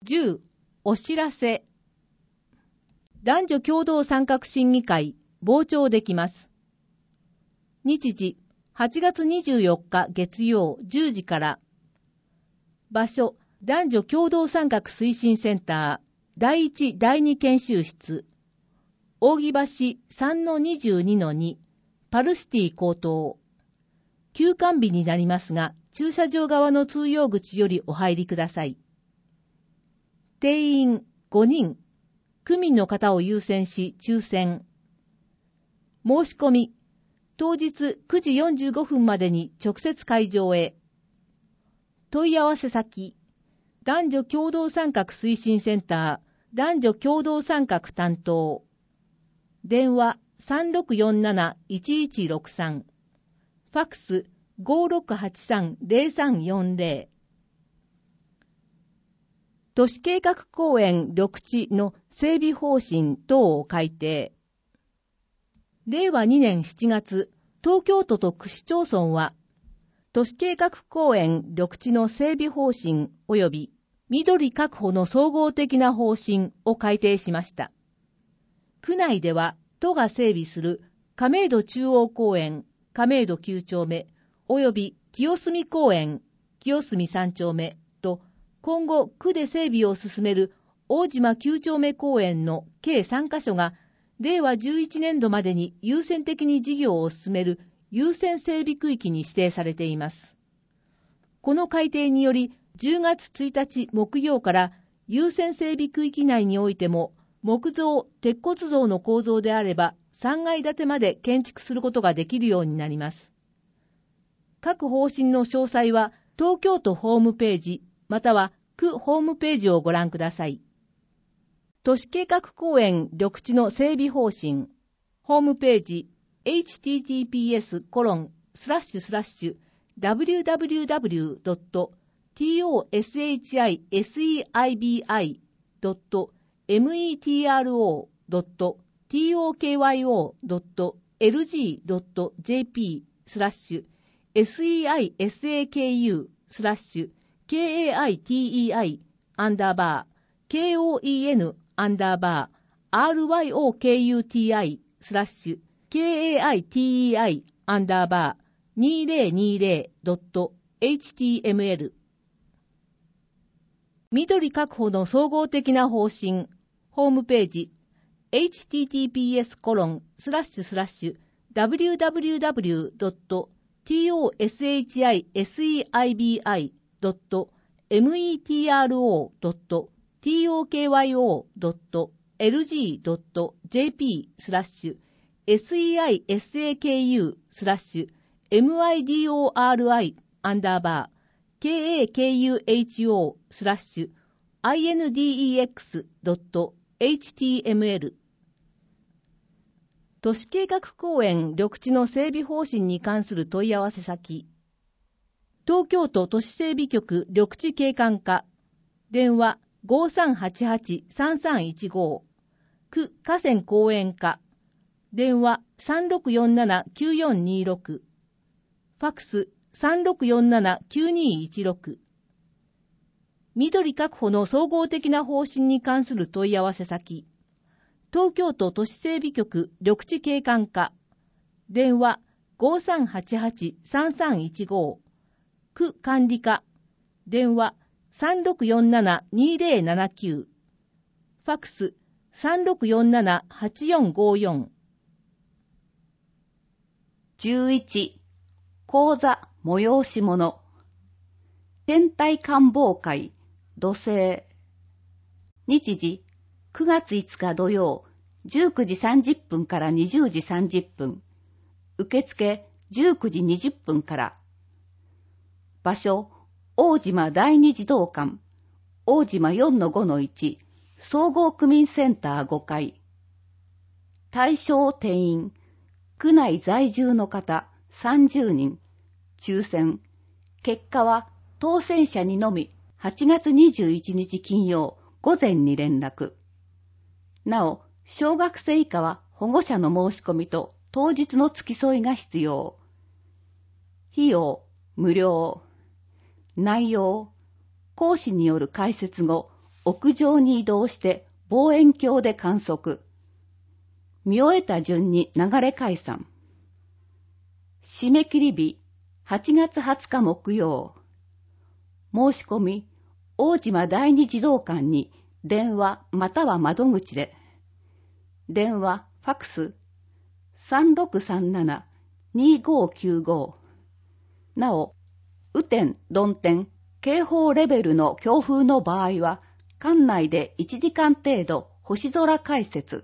10、お知らせ。男女共同参画審議会、傍聴できます。日時、8月24日月曜10時から。場所、男女共同参画推進センター、第1、第2研修室。扇橋 3-22-2、パルシティ高等。休館日になりますが、駐車場側の通用口よりお入りください。定員5人、区民の方を優先し抽選。申し込み、当日9時45分までに直接会場へ。問い合わせ先、男女共同参画推進センター、男女共同参画担当。電話 3647-1163。ファックス 5683-0340。都市計画公園緑地の整備方針等を改定。令和2年7月、東京都と区市町村は、都市計画公園緑地の整備方針及び緑確保の総合的な方針を改定しました。区内では、都が整備する亀戸中央公園、亀戸9丁目、及び清澄公園、清澄3丁目と、今後、区で整備を進める大島9丁目公園の計3カ所が、令和11年度までに優先的に事業を進める優先整備区域に指定されています。この改定により、10月1日木曜から優先整備区域内においても、木造、鉄骨造の構造であれば3階建てまで建築することができるようになります。各方針の詳細は東京都ホームページまたは区ホームページをご覧ください。都市計画公園緑地の整備方針ホームページ https://www.toSHISAKU/KAITI_KAITI_RYOKUTI/KAITI_KAITI_2020.html 緑確保の総合的な方針ホームページ https://www.toSHISAKU/MIDORI.TOKYO.TOKYO.MIDORI.KAKUHO/HTML 都市計画公園緑地の整備方針に関する問い合わせ先、東京都都市整備局緑地景観課、電話 5388-3315、区河川公園課、電話 3647-9426、ファックス 3647-9216。緑確保の総合的な方針に関する問い合わせ先、東京都都市整備局緑地景観課、電話 5388-3315、区管理課、電話 3647-2079、ファックス 3647-8454。 11、講座催し物。天体観望会、土星。日時、9月5日土曜、19時30分から20時30分。受付19時20分から。場所、大島第二児童館、大島 4-5-1、総合区民センター5階。対象定員、区内在住の方30人。抽選。結果は当選者にのみ8月21日金曜午前に連絡。なお、小学生以下は保護者の申し込みと当日の付き添いが必要。費用、無料。内容、講師による解説後、 屋上に移動して望遠鏡で観測。見終えた順に流れ解散。締め切り日8月20日木曜。申し込み、大島第二児童館に電話または窓口で。電話、ファクス 3637-2595。なお、雨天、曇天、警報レベルの強風の場合は、館内で1時間程度星空解説。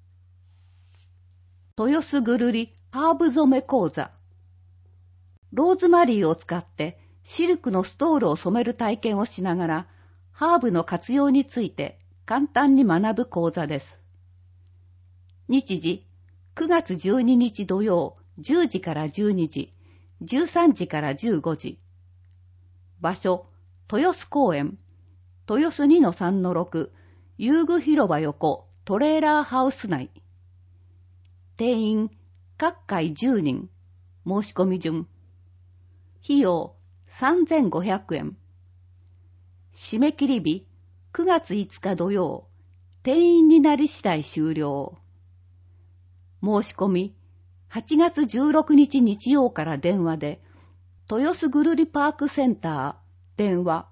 豊洲ぐるりハーブ染め講座。ローズマリーを使ってシルクのストールを染める体験をしながら、ハーブの活用について簡単に学ぶ講座です。日時、9月12日土曜10時から12時、13時から15時。場所、豊洲公園、豊洲 2-3-6、遊具広場横、トレーラーハウス内。定員、各回10人。申し込み順。費用、3500円。締め切り日、9月5日土曜。定員になり次第終了。申し込み、8月16日日曜から電話で、豊洲ぐるりパークセンター、電話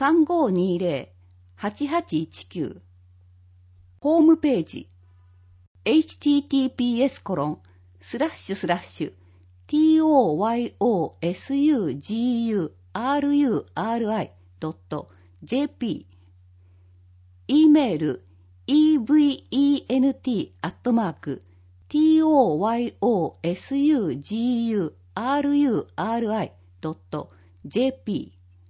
3520-8819。ホームページ、https://toyosuguri.jp。 E メール、event@toyosuguri.jp。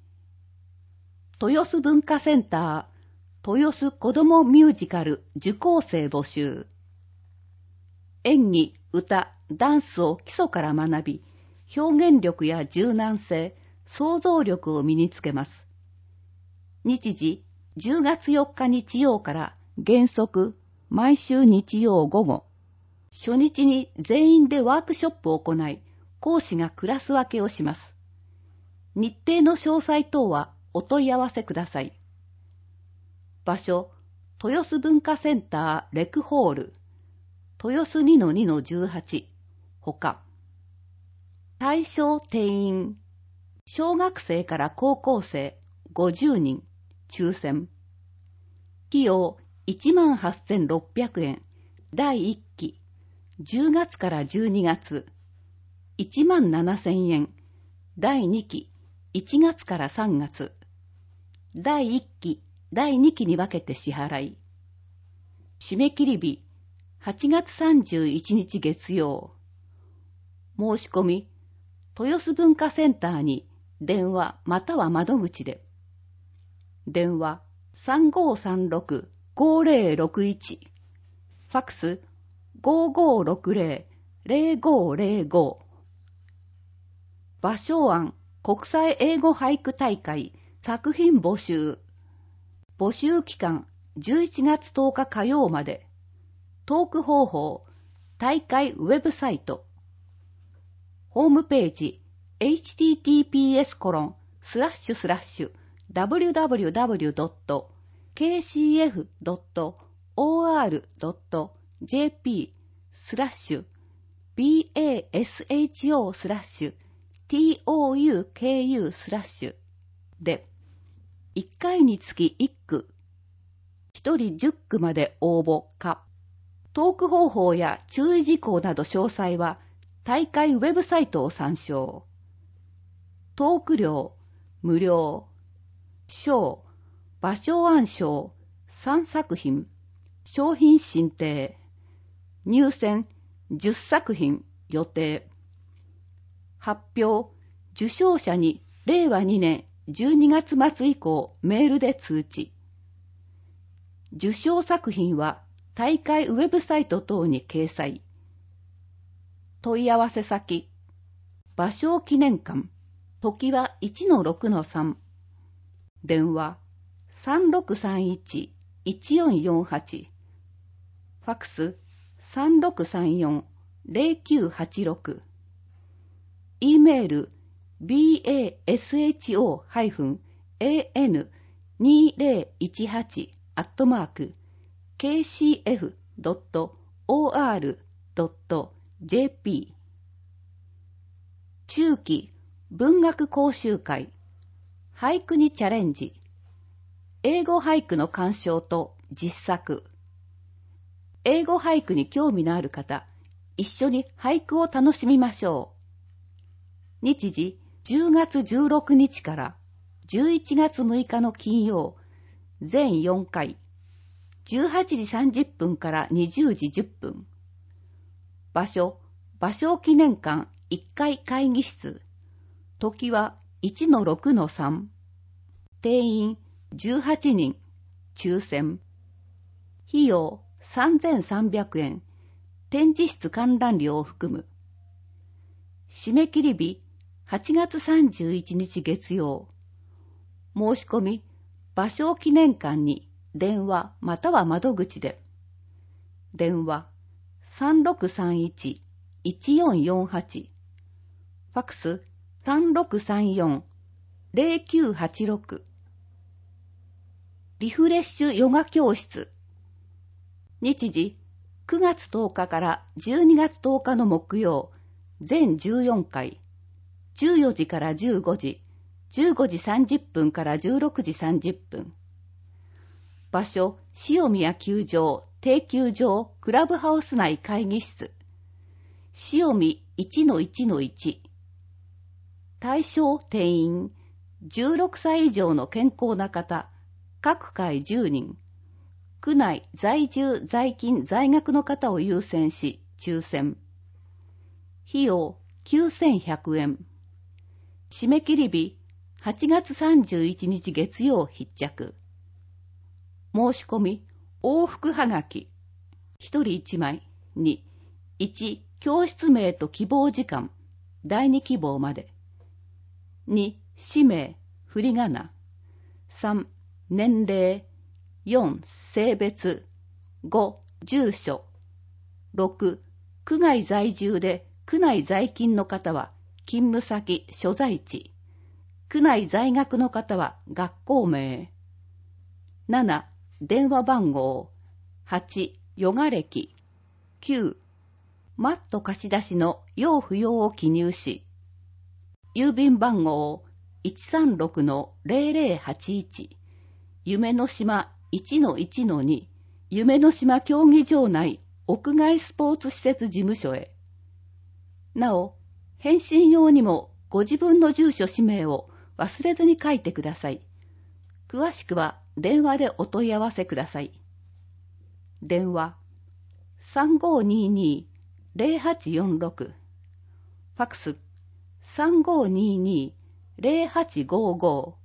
豊洲文化センター、豊洲子どもミュージカル受講生募集。演技、歌、ダンスを基礎から学び、表現力や柔軟性、想像力を身につけます。日時、10月4日日曜から原則毎週日曜午後。初日に全員でワークショップを行い、講師がクラス分けをします。日程の詳細等はお問い合わせください。場所、豊洲文化センターレクホール、豊洲 2-2-18、他。対象定員、小学生から高校生50人、抽選。費用18,600円。第1期、10月から12月、17,000円。第2期、1月から3月。第1期、第2期に分けて支払い。締め切り日、8月31日月曜。申し込み、豊洲文化センターに電話または窓口で。電話 3536-5061。ファクス 5560-0505。芭蕉庵国際英語俳句大会作品募集。募集期間11月10日火曜まで。トーク方法、大会ウェブサイト。ホームページ、https://www.kcf.org.jp/basho/touku/ で、1回につき1句、1人10句まで応募か。トーク方法や注意事項など詳細は大会ウェブサイトを参照。トーク料無料。賞、芭蕉庵賞3作品。商品申請。入選10作品予定。発表、受賞者に令和2年12月末以降メールで通知。受賞作品は大会ウェブサイト等に掲載。問い合わせ先、芭蕉記念館、時は 1-6-3。電話、3631-1448。ファクス、3634-0986。E メール、basho-an 2018-kcf.or.jp 秋季文学講習会俳句にチャレンジ英語俳句の鑑賞と実作英語俳句に興味のある方一緒に俳句を楽しみましょう。日時10月16日から11月6日の金曜全4回18時30分から20時10分場所芭蕉記念館1階会議室時は 1-6-3 定員18人抽選費用3300円展示室観覧料を含む締め切り日8月31日月曜申し込み芭蕉記念館に電話または窓口で電話 3631-1448 ファクス 3634-0986 リフレッシュヨガ教室日時9月10日から12月10日の木曜全14回14時から15時15時30分から16時30分場所塩宮球場定休場クラブハウス内会議室塩見 1-1-1 対象定員16歳以上の健康な方各回10人区内在住在勤在学の方を優先し抽選費用9100円締め切り日8月31日月曜必着申し込み往復はがき1人1枚に1教室名と希望時間第2希望まで2氏名振り仮名3年齢4性別5住所6区外在住で区内在勤の方は勤務先所在地区内在学の方は学校名7電話番号8ヨガ歴9マット貸し出しの要不要を記入し郵便番号 136-0081 夢の島 1-1-2 夢の島競技場内屋外スポーツ施設事務所へなお返信用にもご自分の住所氏名を忘れずに書いてください。詳しくは電話でお問い合わせください。電話 3522-0846 ファクス 3522-0855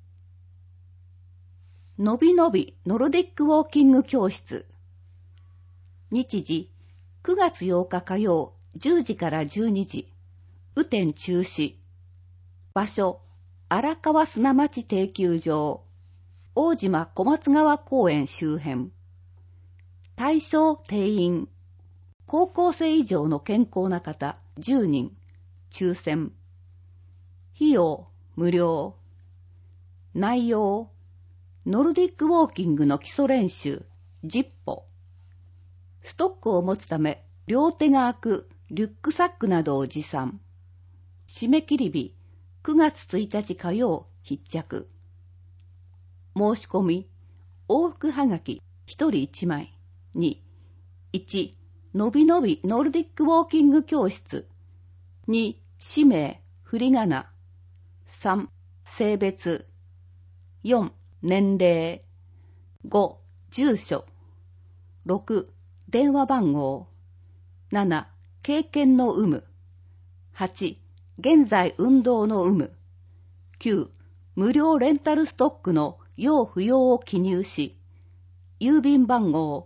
のびのびノルディックウォーキング教室日時9月8日火曜10時から12時雨天中止場所荒川砂町定休場大島小松川公園周辺対象定員高校生以上の健康な方10人抽選費用無料内容ノルディックウォーキングの基礎練習10歩ストックを持つため両手が空くリュックサックなどを持参締め切り日9月1日火曜必着申し込み往復はがき1人1枚に1のびのびノルディックウォーキング教室2氏名振り仮名3性別4年齢5住所6電話番号7経験の有無8現在運動の有無9無料レンタルストックの要不要を記入し郵便番号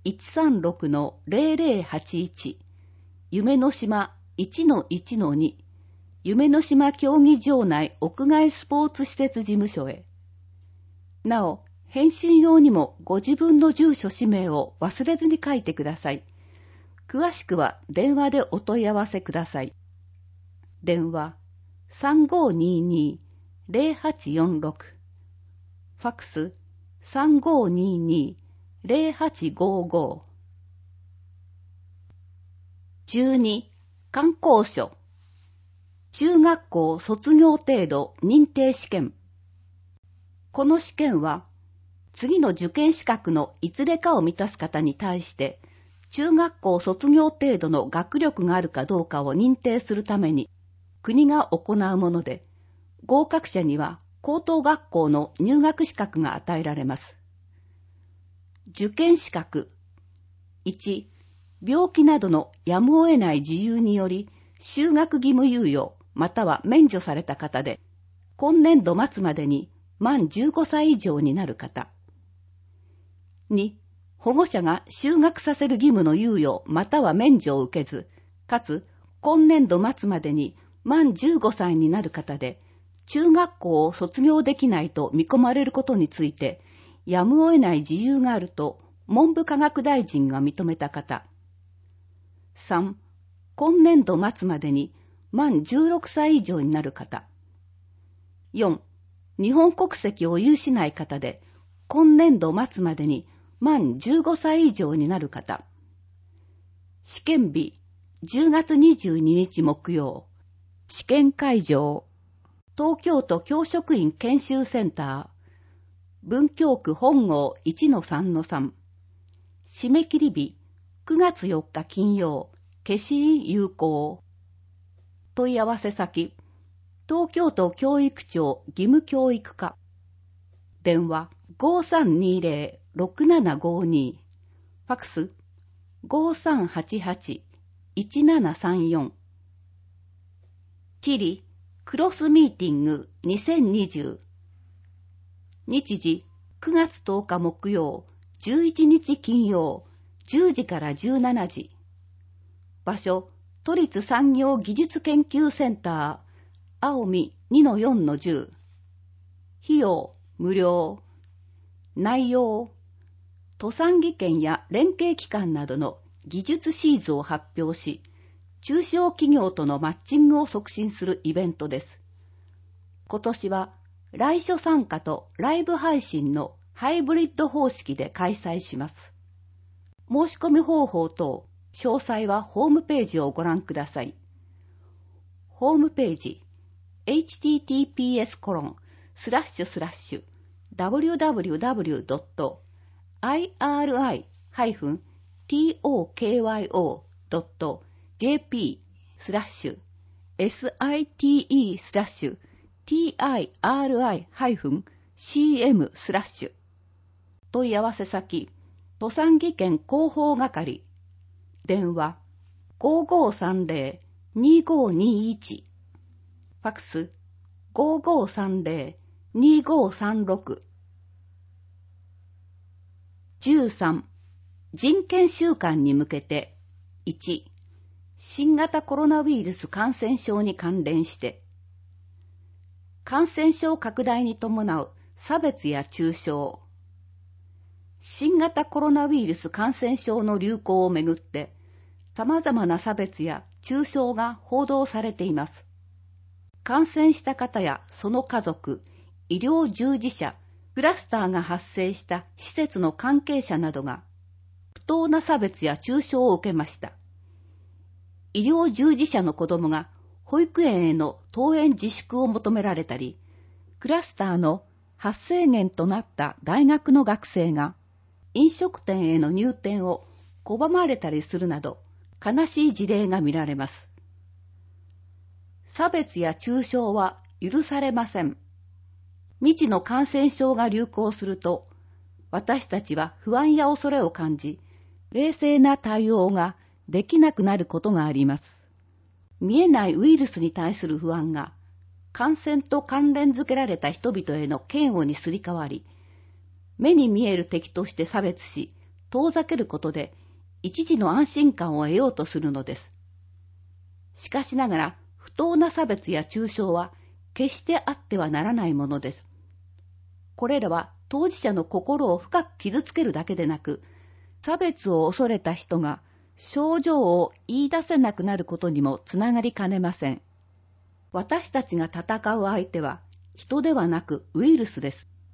136-0081 夢の島 1-1-2 夢の島競技場内屋外スポーツ施設事務所へなお返信用にもご自分の住所氏名を忘れずに書いてください。詳しくは電話でお問い合わせください。電話 3522-0846 ファクス 3522-0855。12. 観光書。中学校卒業程度認定試験。この試験は、次の受験資格のいずれかを満たす方に対して、中学校卒業程度の学力があるかどうかを認定するために、国が行うもので、合格者には高等学校の入学資格が与えられます。受験資格。1、病気などのやむを得ない事由により、就学義務猶予または免除された方で、今年度末までに満15歳以上になる方。2、保護者が就学させる義務の猶予または免除を受けず、かつ今年度末までに満15歳になる方で、中学校を卒業できないと見込まれることについて、やむを得ない事由があると文部科学大臣が認めた方。3、今年度末までに満16歳以上になる方。4、日本国籍を有しない方で、今年度末までに満15歳以上になる方。試験日、10月22日木曜。試験会場、東京都教職員研修センター、文京区本郷 1-3-3。締め切り日、9月4日金曜。消印有効。問い合わせ先、東京都教育庁義務教育課。電話 5320-6752。ファクス 5388-1734。地理クロスミーティング2020。日時9月10日木曜、11日金曜、10時から17時。場所、都立産業技術研究センター、青海 2-4-10。費用、無料。内容、都産技研や連携機関などの技術シーズを発表し、中小企業とのマッチングを促進するイベントです。今年は、来所参加とライブ配信のハイブリッド方式で開催します。申し込み方法等、詳細はホームページをご覧ください。ホームページ https://www.iri-tokyo.jp/site-cm/ 問い合わせ先、都産技研広報係。電話 5530-2521。ファクス 5530-2536。13. 人権週間に向けて。1. 新型コロナウイルス感染症に関連して、感染症拡大に伴う差別や中傷。新型コロナウイルス感染症の流行をめぐって、様々な差別や中傷が報道されています。感染した方やその家族、医療従事者、クラスターが発生した施設の関係者などが、不当な差別や中傷を受けました。医療従事者の子供が保育園への登園自粛を求められたり、クラスターの発生源となった大学の学生が、飲食店への入店を拒まれたりするなど、悲しい事例が見られます。差別や中傷は許されません。未知の感染症が流行すると、私たちは不安や恐れを感じ、冷静な対応ができなくなることがあります。見えないウイルスに対する不安が、感染と関連づけられた人々への嫌悪にすり替わり、目に見える敵として差別し、遠ざけることで一時の安心感を得ようとするのです。しかしながら、不当な差別や中傷は決してあってはならないものです。これらは当事者の心を深く傷つけるだけでなく、差別を恐れた人が症状を言い出せなくなることにもつながりかねません。私たちが戦う相手は人ではなくウイルスです。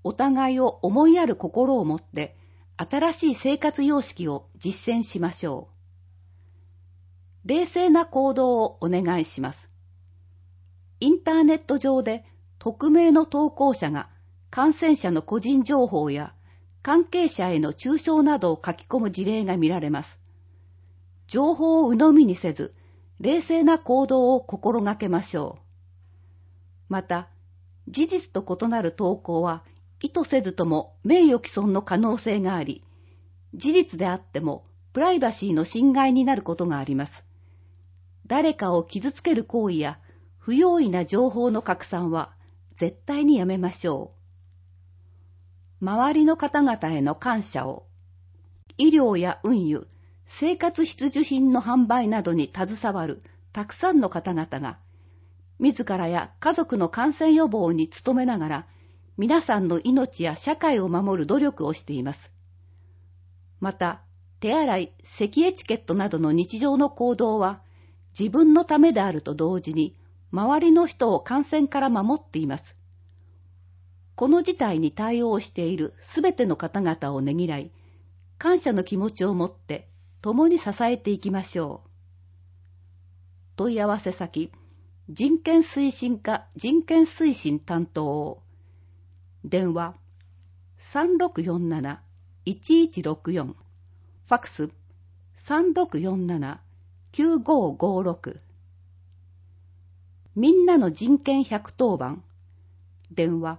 お互いを思いやる心を持って新しい生活様式を実践しましょう。冷静な行動をお願いします。インターネット上で匿名の投稿者が感染者の個人情報や関係者への中傷などを書き込む事例が見られます。情報を鵜呑みにせず、冷静な行動を心がけましょう。また、事実と異なる投稿は意図せずとも名誉毀損の可能性があり、事実であってもプライバシーの侵害になることがあります。誰かを傷つける行為や不用意な情報の拡散は絶対にやめましょう。周りの方々への感謝を。医療や運輸、生活必需品の販売などに携わるたくさんの方々が、自らや家族の感染予防に努めながら、皆さんの命や社会を守る努力をしています。また、手洗い、咳エチケットなどの日常の行動は、自分のためであると同時に、周りの人を感染から守っています。この事態に対応しているすべての方々をねぎらい、感謝の気持ちを持って共に支えていきましょう。問い合わせ先、人権推進課人権推進担当。電話 3647-1164。ファクス 3647-9556。みんなの人権110番。電話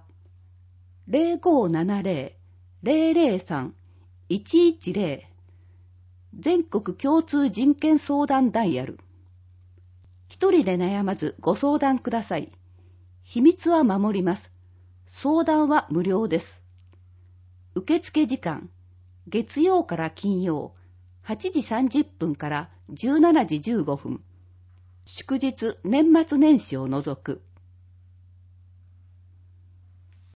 0570-003-110。全国共通人権相談ダイヤル。一人で悩まずご相談ください。秘密は守ります。相談は無料です。受付時間、月曜から金曜、8時30分から17時15分。祝日、年末年始を除く。